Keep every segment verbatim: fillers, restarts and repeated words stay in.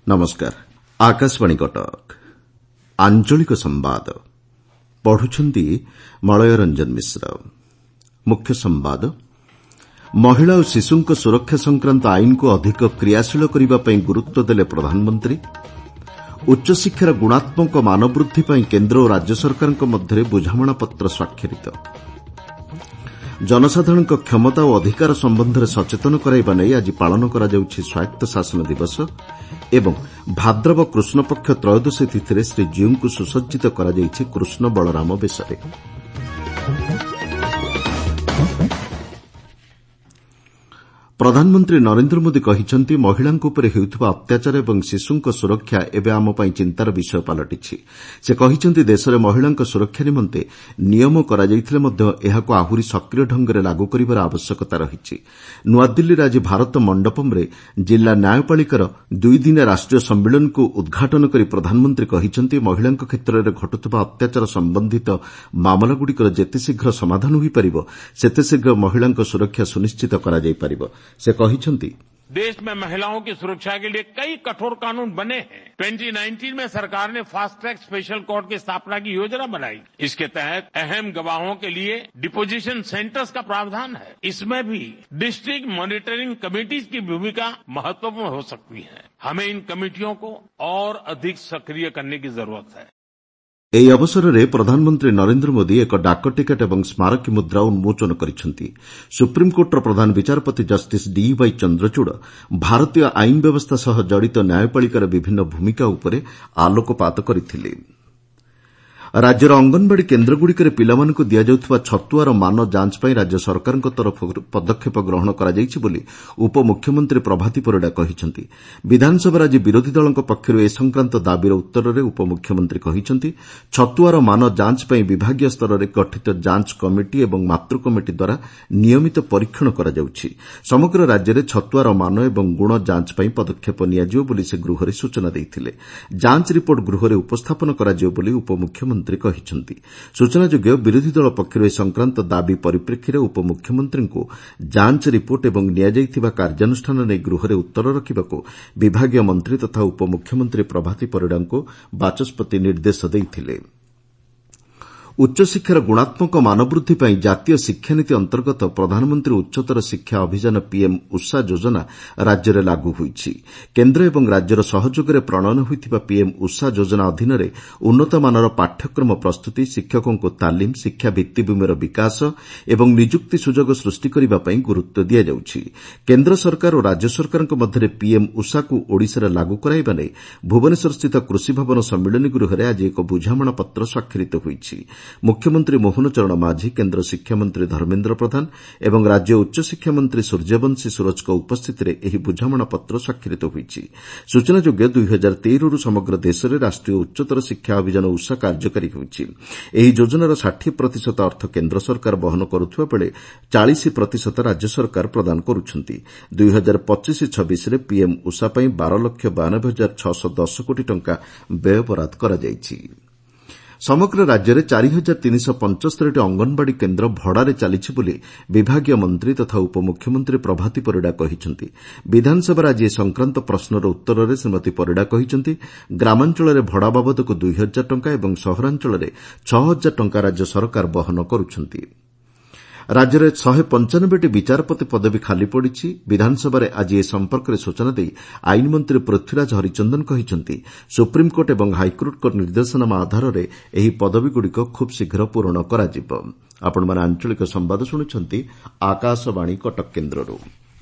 नमस्कार। आकाशवाणी कटक आंचलिक संवाद पढ़ुछंती मलय रंजन मिश्र। मुख्य संवाद महिला और शिशुंक सुरक्षा संक्रांत आईन को अधिक क्रियाशील करने पर गुरुत्व देले प्रधानमंत्री। उच्चशिक्षार गुणात्मक मानवृद्धि पर केन्द्र और राज्य सरकार मध्य बुझामणा पत्र स्वाक्षरित। जनसाधारण क्षमता और अधिकार संबंध में सचेतन कराइबा नै आज पालन करा जाउछि स्वायत्त शासन दिवस एवं भाद्रव कृष्ण पक्ष त्रयोदशी तिथि श्रीजीऊ को सुसज्जित करा जाइछि कृष्ण बलराम बेशरे। प्रधानमंत्री नरेन्द्र मोदी कहिछन्ति महिलांक उपरे हेउथबा अत्याचार एवं शिशुंक सुरक्षा एबे आम पई चिंतार विषय पलटिछि। से कहिछन्ति देशरे महिलांक सुरक्षा निमंते नियम करा जाइथिले मध्य एहाको आहुरी सक्रिय ढंगरे लागू करिबार आवश्यकता रहिछि। नुआदिल्लीर आज भारत मंडपमरे जिला न्यायपालिकार दुई दिन राष्ट्रीय सम्मेलन को उद्घाटन करी प्रधानमंत्री कहिछन्ति महिलांक क्षेत्ररे घटुथबा अत्याचार संबंधित मामलागुड़िकर जेते शीघ्र समाधान होई परिबो सेते शीघ्र महिलांक सुरक्षा सुनिश्चित करा जाई परिबो। से कहिछन्ति देश में महिलाओं की सुरक्षा के लिए कई कठोर कानून बने हैं। दो हज़ार उन्नीस में सरकार ने फास्ट ट्रैक स्पेशल कोर्ट की स्थापना की योजना बनाई। इसके तहत अहम गवाहों के लिए डिपोजिशन सेंटर्स का प्रावधान है। इसमें भी डिस्ट्रिक्ट मॉनिटरिंग कमेटीज की भूमिका महत्वपूर्ण हो सकती है। हमें इन कमेटियों को और अधिक सक्रिय करने की जरूरत है। ଏହି ଅବସରରେ ପ୍ରଧାନମନ୍ତ୍ରୀ ନରେନ୍ଦ୍ର ମୋଦି ଏକ ଡାକ ଟିକେଟ୍ ଏବଂ ସ୍ମାରକୀ ମୁଦ୍ରା ଉନ୍ମୋଚନ କରିଛନ୍ତି। ସୁପ୍ରିମକୋର୍ଟର ପ୍ରଧାନ ବିଚାରପତି ଜଷ୍ଟିସ୍ ଡିୱାଇ ଚନ୍ଦ୍ରଚୂଡ଼ ଭାରତୀୟ ଆଇନ ବ୍ୟବସ୍ଥା ସହ ଜଡ଼ିତ ନ୍ୟାୟପାଳିକାର ବିଭିନ୍ନ ଭୂମିକା ଉପରେ ଆଲୋକପାତ କରିଥିଲେ। राज्यर अंगनवाड़ी केन्द्रଗୁଡ଼ିକରେ ପିଲାମାନଙ୍କୁ ଦିଆଯାଉଥିବା ଛତୁଆର ମାନ ଯାଞ୍ଚ ପାଇଁ ରାଜ୍ୟ ସରକାରଙ୍କ ତରଫରୁ ପଦକ୍ଷେପ ଗ୍ରହଣ କରାଯାଇଛି ବୋଲି ଉପମୁଖ୍ୟମନ୍ତ୍ରୀ ପ୍ରଭାତୀ ପରିଡ଼ା କହିଛନ୍ତି। ବିଧାନସଭାରେ ଆଜି ବିରୋଧୀ ଦଳଙ୍କ ପକ୍ଷରୁ ଏ ସଂକ୍ରାନ୍ତ ଦାବିର ଉତ୍ତରରେ ଉପମୁଖ୍ୟମନ୍ତ୍ରୀ କହିଛନ୍ତି ଛତୁଆର ମାନ ଯାଞ୍ଚ ପାଇଁ ବିଭାଗୀୟ ସ୍ତରରେ ଗଠିତ ଯାଞ୍ଚ କମିଟି ଏବଂ ମାତୃ କମିଟି ଦ୍ୱାରା ନିୟମିତ ପରୀକ୍ଷଣ କରାଯାଉଛି। ସମଗ୍ର ରାଜ୍ୟରେ ଛତୁଆର ମାନ ଏବଂ ଗୁଣ ଯାଞ୍ଚ ପାଇଁ ପଦକ୍ଷେପ ନିଆଯିବ ବୋଲି ସେ ଗୃହରେ ସୂଚନା ଦେଇଥିଲେ। ଯାଞ୍ଚ ରିପୋର୍ଟ ଗୃହରେ ଉପସ୍ଥାପନ କରାଯିବ ବୋଲି ଉପମୁଖ୍ୟମନ୍ତ୍ରୀ କହିଛନ୍ତି। ସୂଚନାଯୋଗ୍ୟ ବିରୋଧୀ ଦଳ ପକ୍ଷରୁ ଏ ସଂକ୍ରାନ୍ତ ଦାବି ପରିପ୍ରେକ୍ଷୀରେ ଉପମୁଖ୍ୟମନ୍ତ୍ରୀଙ୍କୁ ଯାଞ୍ଚ ରିପୋର୍ଟ ଏବଂ ନିଆଯାଇଥିବା କାର୍ଯ୍ୟାନୁଷ୍ଠାନ ନେଇ ଗୃହରେ ଉତ୍ତର ରଖିବାକୁ ବିଭାଗୀୟ ମନ୍ତ୍ରୀ ତଥା ଉପମୁଖ୍ୟମନ୍ତ୍ରୀ ପ୍ରଭାତୀ ପରିଡ଼ାଙ୍କୁ ବାଚସ୍ପତି ନିର୍ଦ୍ଦେଶ ଦେଇଥିଲେ। उच्चशिक्षार गुणात्मक मानवृद्धि पर जातीय शिक्षानीति अंतर्गत प्रधानमंत्री उच्चतर शिक्षा अभियान पीएम उषा योजना राज्य में लागू होईछि। केन्द्र एवं राज्यर सहयोगरे प्रणयन होइथिबा पीएम उषा योजना अधीन उन्नतमानर पाठ्यक्रम प्रस्तुति शिक्षकों को तालीम शिक्षा भित्तिभूमिर विकास एवं निजुक्ति सुजोग सृष्टि करबा पई गुरुत्व दिया जाउछि। केन्द्र सरकार और राज्य सरकारक मध्य पीएम उषा को ओडिशा लागू कराइबा नै भुवनेश्वर स्थित कृषि भवन सम्मेलन गृह आज एक बुझामणा पत्र स्वाक्षरित होईछि। मुख्यमंत्री मोहन चरण माझी केन्द्र शिक्षामंत्री धर्मेन्द्र प्रधान एवं राज्य उच्चशिक्षा मंत्री सूर्यवंशी सूरजक उपस्थित में यह बुझामणा पत्र स्वाक्षरित होईछि। सूचनायोग्य दुई हजार तेरह रु समग्र देश में राष्ट्रीय उच्चतर शिक्षा अभियान उषा कार्यकारी होईछि। ଏହି ଯୋଜନାର ଷାଠିଏ ପ୍ରତିଶତ ଅର୍ଥ କେନ୍ଦ୍ର ସରକାର ବହନ କରୁଥିବା ବେଳେ ଚାଳିଶ ପ୍ରତିଶତ ରାଜ୍ୟ ସରକାର ପ୍ରଦାନ କରୁଛନ୍ତି। ଦୁଇ ହଜାର ପଚିଶ ଛବିଶ ରେ ପିଏମ୍ ଉଷା ପାଇଁ ବାର ଲକ୍ଷ ବୟାନବେ ହଜାର ଛଅଶହ ଦଶ କୋଟି ଟଙ୍କା ବ୍ୟୟବରାଦ କରାଯାଇଛି। समग्र राज्य में चार हजार तीन सौ पचहत्तर अंगनवाड़ी केन्द्र भड़ारे चलिछि बोली विभागीय मंत्री तथा उपमुख्यमंत्री प्रभाती परिड़ा कहिसंति। विधानसभा आज ए संक्रांत प्रश्नर उत्तर में श्रीमती परिड़ा कहिसंति ग्रामांचल में भड़ा बाबदक दुई हजार टंका एवं सहरांचल में छह हजार टंका राज्य सरकार बहन करुछंति। राज्य में शहे पंचानबे विचारपति पदवी खाली पड़ी। विधानसभा आज ए संपर्क में सूचना दे आईन मंत्री पृथ्वीराज हरिचंदन कहिसंति सुप्रीमकोर्ट और हाइकोर्ट निर्देशनामा आधार में एही पदवीगुड़िक खूब शीघ्र पूरण कराजिब। आपणमाने आंचलिक संवाद शुणुछंती आकाशवाणी कटक केन्द्ररू।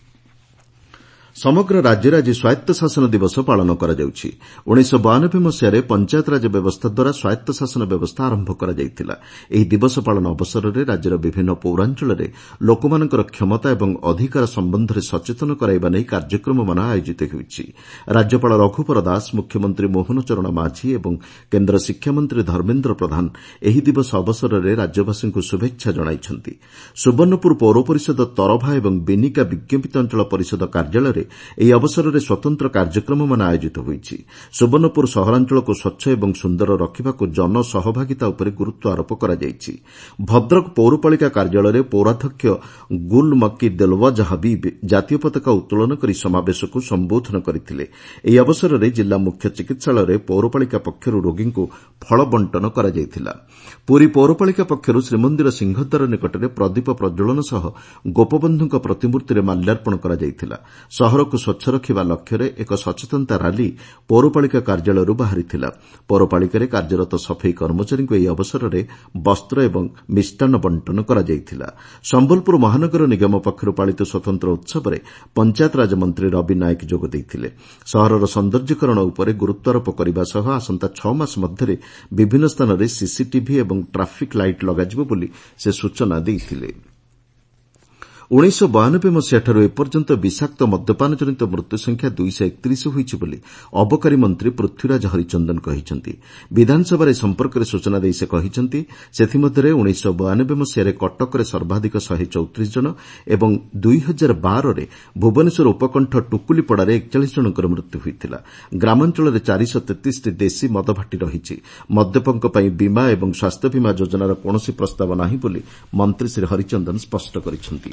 समग्र राज्य में आज स्वायत्त शासन दिवस पालन करा जाउछि। उन्नीस सौ बयानबे मसीह पंचायतराज व्यवस्था द्वारा स्वायत्त शासन व्यवस्था आरंभ करा जाइथिला। एही दिवस पालन अवसर में राज्यर विभिन्न पौरांचल में लोकमानकर क्षमता एवं अधिकार संबंध में सचेतन कराइबा नै कार्यक्रम मान आयोजित होईछि। राज्यपाल रघुवर दास मुख्यमंत्री मोहन चरण माझी एवं केन्द्र शिक्षामंत्री धर्मेन्द्र प्रधान एही दिवस अवसर में राज्यवासी शुभेच्छा जणाइछन्ति। सुवर्णपुर पौर परिषद तरभा एवं बेनिका विज्ञापित अंचल परिषद कार्यालय ଅଧୀନରେ ଏହି ଅବସରରେ ସ୍ୱତନ୍ତ୍ର କାର୍ଯ୍ୟକ୍ରମମାନ ଆୟୋଜିତ ହୋଇଛି। ସୁବର୍ଣ୍ଣପୁର ସହରାଞ୍ଚଳକୁ ସ୍ୱଚ୍ଛ ଏବଂ ସୁନ୍ଦର ରଖିବାକୁ ଜନସହଭାଗିତା ଉପରେ ଗୁରୁତ୍ୱ ଆରୋପ କରାଯାଇଛି। ଭଦ୍ରକ ପୌରପାଳିକା କାର୍ଯ୍ୟାଳୟରେ ପୌରାଧ୍ୟକ୍ଷ ଗୁଲ ମକି ଦେଲୱାଜ ହବିବ୍ ଜାତୀୟ ପତାକା ଉତ୍ତୋଳନ କରି ସମାବେଶକୁ ସମ୍ବୋଧନ କରିଥିଲେ। ଏହି ଅବସରରେ ଜିଲ୍ଲା ମୁଖ୍ୟ ଚିକିତ୍ସାଳୟରେ ପୌରପାଳିକା ପକ୍ଷରୁ ରୋଗୀଙ୍କୁ ଫଳ ବଣ୍ଟନ କରାଯାଇଥିଲା। ପୁରୀ ପୌରପାଳିକା ପକ୍ଷରୁ ଶ୍ରୀମନ୍ଦିର ସିଂହଦ୍ୱାର ନିକଟରେ ପ୍ରଦୀପ ପ୍ରଜ୍ୱଳନ ସହ ଗୋପବନ୍ଧୁଙ୍କ ପ୍ରତିମୂର୍ତ୍ତିରେ ମାଲ୍ୟାର୍ପଣ କରାଯାଇଥିଲା। ସହରକୁ ସ୍ୱଚ୍ଛ ରଖିବା ଲକ୍ଷ୍ୟରେ ଏକ ସଚେତନତା ରାଲି ପୌରପାଳିକା କାର୍ଯ୍ୟାଳୟରୁ ବାହାରିଥିଲା। ପୌରପାଳିକାରେ କାର୍ଯ୍ୟରତ ସଫେଇ କର୍ମଚାରୀଙ୍କୁ ଏହି ଅବସରରେ ବସ୍ତ୍ର ଏବଂ ମିଷ୍ଟାନ୍ନ ବଣ୍ଟନ କରାଯାଇଥିଲା। ସମ୍ବଲପୁର ମହାନଗର ନିଗମ ପକ୍ଷରୁ ପାଳିତ ସ୍ୱତନ୍ତ୍ର ଉତ୍ସବରେ ପଞ୍ଚାୟତରାଜ ମନ୍ତ୍ରୀ ରବି ନାୟକ ଯୋଗ ଦେଇଥିଲେ। ସହରର ସୌନ୍ଦର୍ଯ୍ୟକରଣ ଉପରେ ଗୁରୁତ୍ୱାରୋପ କରିବା ସହ ଆସନ୍ତା ଛଅ ମାସ ମଧ୍ୟରେ ବିଭିନ୍ନ ସ୍ଥାନରେ ସିସିଟିଭି ଏବଂ ଟ୍ରାଫିକ୍ ଲାଇଟ୍ ଲଗାଯିବ ବୋଲି ସେ ସୂଚନା ଦେଇଥିଲେ। ଉଣେଇଶହ ବୟାନବେ ମସିହାଠାରୁ ଏପର୍ଯ୍ୟନ୍ତ ବିଷାକ୍ତ ମଦ୍ୟପାନ ଜନିତ ମୃତ୍ୟୁ ସଂଖ୍ୟା ଦୁଇଶହ ଏକତିରିଶ ହୋଇଛି ବୋଲି ଅବକାରୀ ମନ୍ତ୍ରୀ ପୃଥ୍ୱୀରାଜ ହରିଚନ୍ଦନ କହିଛନ୍ତି। ବିଧାନସଭାରେ ଏ ସମ୍ପର୍କରେ ସୂଚନା ଦେଇ ସେ କହିଛନ୍ତି, ସେଥିମଧ୍ୟରେ ଉଣେଇଶହ ବୟାନବେ ମସିହାରେ କଟକରେ ସର୍ବାଧିକ ଶହେ ଚଉତିରିଶ ଜଣ ଏବଂ ଦୁଇ ହଜାର ବାରରେ ଭୁବନେଶ୍ୱର ଉପକଣ୍ଠ ଟୁକୁଲିପଡ଼ାରେ ଏକଚାଳିଶ ଜଣଙ୍କର ମୃତ୍ୟୁ ହୋଇଥିଲା। ଗ୍ରାମାଞ୍ଚଳରେ ଚାରିଶହ ତେତିଶଟି ଦେଶୀ ମଦଭାଟି ରହିଛି। ମଦ୍ୟପଙ୍କ ପାଇଁ ବୀମା ଏବଂ ସ୍ୱାସ୍ଥ୍ୟ ବୀମା ଯୋଜନାର କୌଣସି ପ୍ରସ୍ତାବ ନାହିଁ ବୋଲି ମନ୍ତ୍ରୀ ଶ୍ରୀ ହରିଚନ୍ଦନ ସ୍ପଷ୍ଟ କରିଛନ୍ତି।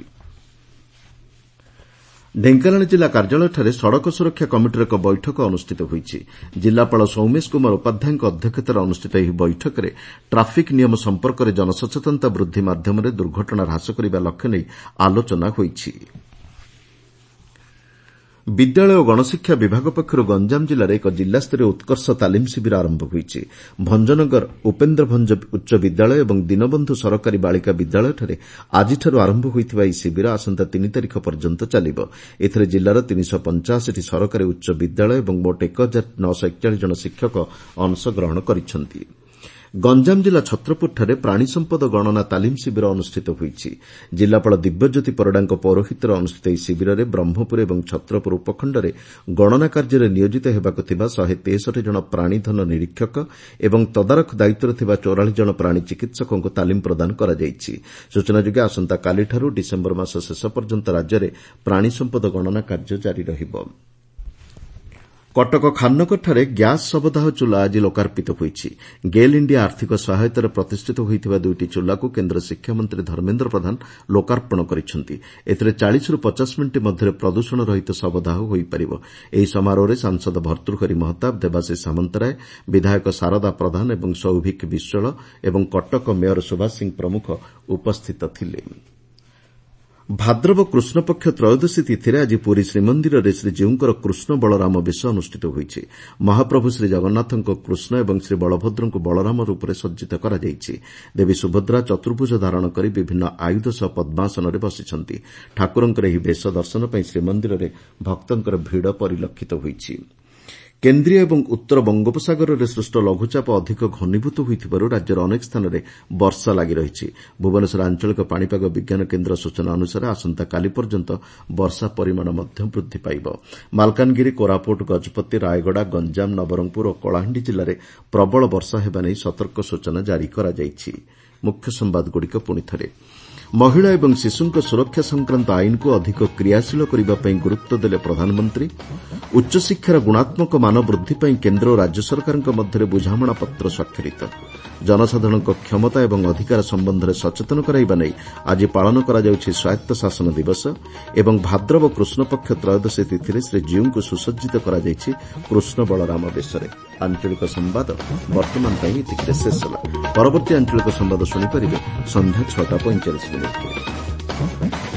ଢେଙ୍କାନାଳ ଜିଲ୍ଲା କାର୍ଯ୍ୟାଳୟଠାରେ ସଡ଼କ ସୁରକ୍ଷା କମିଟିର ଏକ ବୈଠକ ଅନୁଷ୍ଠିତ ହୋଇଛି। ଜିଲ୍ଲାପାଳ ସୌମେଶ କୁମାର ଉପାଧ୍ୟାୟଙ୍କ ଅଧ୍ୟକ୍ଷତାରେ ଅନୁଷ୍ଠିତ ଏହି ବୈଠକରେ ଟ୍ରାଫିକ୍ ନିୟମ ସମ୍ପର୍କରେ ଜନସଚେତନତା ବୃଦ୍ଧି ମାଧ୍ୟମରେ ଦୁର୍ଘଟଣା ହ୍ରାସ କରିବା ଲକ୍ଷ୍ୟ ନେଇ ଆଲୋଚନା ହୋଇଛି। ବିଦ୍ୟାଳୟ ଓ ଗଣଶିକ୍ଷା ବିଭାଗ ପକ୍ଷରୁ ଗଞ୍ଜାମ ଜିଲ୍ଲାରେ ଏକ ଜିଲ୍ଲାସ୍ତରୀୟ ଉତ୍କର୍ଷ ତାଲିମ ଶିବିର ଆରମ୍ଭ ହୋଇଛି। ଭଞ୍ଜନଗର ଉପେନ୍ଦ୍ର ଭଞ୍ଜ ଉଚ୍ଚ ବିଦ୍ୟାଳୟ ଏବଂ ଦୀନବନ୍ଧୁ ସରକାରୀ ବାଳିକା ବିଦ୍ୟାଳୟଠାରେ ଆଜିଠାରୁ ଆରମ୍ଭ ହୋଇଥିବା ଏହି ଶିବିର ଆସନ୍ତା ତିନି ତାରିଖ ପର୍ଯ୍ୟନ୍ତ ଚାଲିବ। ଏଥିରେ ଜିଲ୍ଲାର ତିନିଶହ ପଞ୍ଚାଅଶୀଟି ସରକାରୀ ଉଚ୍ଚ ବିଦ୍ୟାଳୟ ଏବଂ ମୋଟ ଏକ ହଜାର ନଅଶହ ଏକଚାଳିଶ ଜଣ ଶିକ୍ଷକ ଅଂଶଗ୍ରହଣ କରିଛନ୍ତି। ଗଞ୍ଜାମ ଜିଲ୍ଲା ଛତ୍ରପୁରଠାରେ ପ୍ରାଣୀ ସମ୍ପଦ ଗଣନା ତାଲିମ ଶିବିର ଅନୁଷ୍ଠିତ ହୋଇଛି। ଜିଲ୍ଲାପାଳ ଦିବ୍ୟଜ୍ୟୋତି ପରିଡ଼ାଙ୍କ ପୌରୋହିତ୍ୟରେ ଅନୁଷ୍ଠିତ ଏହି ଶିବିରରେ ବ୍ରହ୍ମପୁର ଏବଂ ଛତ୍ରପୁର ଉପଖଣ୍ଡରେ ଗଣନା କାର୍ଯ୍ୟରେ ନିୟୋଜିତ ହେବାକୁ ଥିବା ଶହେ ତେଷଠି ଜଣ ପ୍ରାଣୀଧନ ନିରୀକ୍ଷକ ଏବଂ ତଦାରଖ ଦାୟିତ୍ୱରେ ଥିବା ଚଉରାଳିଶ ଜଣ ପ୍ରାଣୀ ଚିକିତ୍ସକଙ୍କୁ ତାଲିମ ପ୍ରଦାନ କରାଯାଇଛି। ସୂଚନାଯୋଗ୍ୟ ଆସନ୍ତାକାଲିଠାରୁ ଡିସେମ୍ବର ମାସ ଶେଷ ପର୍ଯ୍ୟନ୍ତ ରାଜ୍ୟରେ ପ୍ରାଣୀ ସମ୍ପଦ ଗଣନା କାର୍ଯ୍ୟ ଜାରି ରହିବ। କଟକ ଖାନନଗରଠାରେ ଗ୍ୟାସ୍ ଶବଦାହ ଚୁଲା ଆଜି ଲୋକାର୍ପିତ ହୋଇଛି। ଗେଲ୍ ଇଣ୍ଡିଆ ଆର୍ଥିକ ସହାୟତାରେ ପ୍ରତିଷ୍ଠିତ ହୋଇଥିବା ଦୁଇଟି ଚୁଲାକୁ କେନ୍ଦ୍ର ଶିକ୍ଷାମନ୍ତ୍ରୀ ଧର୍ମେନ୍ଦ୍ର ପ୍ରଧାନ ଲୋକାର୍ପଣ କରିଛନ୍ତି। ଏଥିରେ ଚାଳିଶରୁ ପଚାଶ ମିନିଟ୍ ମଧ୍ୟରେ ପ୍ରଦୂଷଣ ରହିତ ଶବଦାହ ହୋଇପାରିବ। ଏହି ସମାରୋହରେ ସାଂସଦ ଭର୍ତ୍ତୃହରି ମହତାବ, ଦେବାଶିଷ ସାମନ୍ତରାୟ, ବିଧାୟକ ଶାରଦା ପ୍ରଧାନ ଏବଂ ସୌଭିକ ବିଶ୍ୱାଳ ଏବଂ କଟକ ମେୟର ସୁଭାଷ ସିଂ ପ୍ରମୁଖ ଉପସ୍ଥିତ ଥିଲେ। ଭାଦ୍ରବ କୃଷ୍ଣପକ୍ଷ ତ୍ରୟୋଦଶୀ ତିଥିରେ ଆଜି ପୁରୀ ଶ୍ରୀମନ୍ଦିରରେ ଶ୍ରୀଜୀଉଙ୍କର କୃଷ୍ଣ ବଳରାମ ବେଶ ଅନୁଷ୍ଠିତ ହୋଇଛି। ମହାପ୍ରଭୁ ଶ୍ରୀଜଗନ୍ନାଥଙ୍କ କୃଷ୍ଣ ଏବଂ ଶ୍ରୀବଳଭଦ୍ରଙ୍କୁ ବଳରାମ ରୂପରେ ସଜ୍ଜିତ କରାଯାଇଛି। ଦେବୀ ସୁଭଦ୍ରା ଚତୁର୍ଭୁଜ ଧାରଣ କରି ବିଭିନ୍ନ ଆୟୁଧ ସହ ପଦ୍ମାସନରେ ବସିଛନ୍ତି। ଠାକୁରଙ୍କର ଏହି ବେଶ ଦର୍ଶନ ପାଇଁ ଶ୍ରୀମନ୍ଦିରରେ ଭକ୍ତଙ୍କର ଭିଡ଼ ପରିଲକ୍ଷିତ ହୋଇଛି। କେନ୍ଦ୍ରୀୟ ଏବଂ ଉତ୍ତର ବଙ୍ଗୋପସାଗରରେ ସୃଷ୍ଟ ଲଘୁଚାପ ଅଧିକ ଘନୀଭୂତ ହୋଇଥିବାରୁ ରାଜ୍ୟର ଅନେକ ସ୍ଥାନରେ ବର୍ଷା ଲାଗି ରହିଛି। ଭୁବନେଶ୍ୱର ଆଞ୍ଚଳିକ ପାଣିପାଗ ବିଜ୍ଞାନ କେନ୍ଦ୍ର ସୂଚନା ଅନୁସାରେ ଆସନ୍ତାକାଲି ପର୍ଯ୍ୟନ୍ତ ବର୍ଷା ପରିମାଣ ମଧ୍ୟ ବୃଦ୍ଧି ପାଇବ। ମାଲକାନଗିରି, କୋରାପୁଟ, ଗଜପତି, ରାୟଗଡ଼ା, ଗଞ୍ଜାମ, ନବରଙ୍ଗପୁର ଓ କଳାହାଣ୍ଡି ଜିଲ୍ଲାରେ ପ୍ରବଳ ବର୍ଷା ହେବା ନେଇ ସତର୍କ ସୂଚନା ଜାରି କରାଯାଇଛି। ମୁଖ୍ୟ ସମ୍ବାଦଗୁଡ଼ିକ ପୁଣିଥରେ। ମହିଳା ଏବଂ ଶିଶୁଙ୍କ ସୁରକ୍ଷା ସଂକ୍ରାନ୍ତ ଆଇନକୁ ଅଧିକ କ୍ରିୟାଶୀଳ କରିବା ପାଇଁ ଗୁରୁତ୍ୱ ଦେଲେ ପ୍ରଧାନମନ୍ତ୍ରୀ। ଉଚ୍ଚଶିକ୍ଷାର ଗୁଣାତ୍ମକ ମାନ ବୃଦ୍ଧି ପାଇଁ କେନ୍ଦ୍ର ଓ ରାଜ୍ୟ ସରକାରଙ୍କ ମଧ୍ୟରେ ବୁଝାମଣାପତ୍ର ସ୍ୱାକ୍ଷରିତ। ଜନସାଧାରଣଙ୍କ କ୍ଷମତା ଏବଂ ଅଧିକାର ସମ୍ବନ୍ଧରେ ସଚେତନ କରାଇବା ନେଇ ଆଜି ପାଳନ କରାଯାଉଛି ସ୍ୱାୟତ୍ତ ଶାସନ ଦିବସ ଏବଂ ଭାଦ୍ରବ କୃଷ୍ଣପକ୍ଷ ତ୍ରୟୋଦଶୀ ତିଥିରେ ଶ୍ରୀଜୀଉଙ୍କୁ ସୁସଜ୍ଜିତ କରାଯାଇଛି କୃଷ୍ଣ ବଳରାମ ବେଶରେ। ଆଞ୍ଚଳିକ ସମ୍ବାଦ ବର୍ତ୍ତମାନ ପାଇଁ ଏତିକିରେ ଶେଷ ହେଲା। ପରବର୍ତ୍ତୀ ଆଞ୍ଚଳିକ ସମ୍ବାଦ ଶୁଣିପାରିବେ ସନ୍ଧ୍ୟା ଛଅଟା ପଇଁଚାଳିଶ ମିନିଟ୍।